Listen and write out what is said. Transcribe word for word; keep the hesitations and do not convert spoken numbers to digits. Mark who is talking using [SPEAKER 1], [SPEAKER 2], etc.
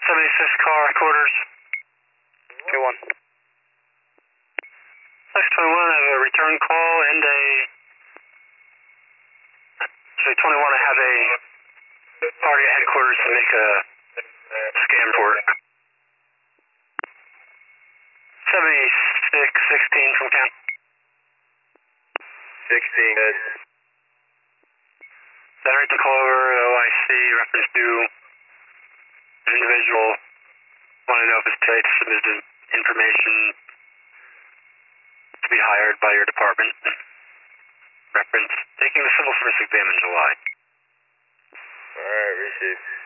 [SPEAKER 1] seventy-six car quarters.
[SPEAKER 2] twenty-one.
[SPEAKER 1] six twenty-one, I have a return call and a... Actually, twenty-one, I have a party at headquarters to make a scan report. seventy-six sixteen from Ken.
[SPEAKER 2] sixteen, good.
[SPEAKER 1] Generate the call over O I C reference to an individual. Want to know if it's today to submit information to be hired by your department. Reference taking the civil service exam in July.
[SPEAKER 2] Alright, received.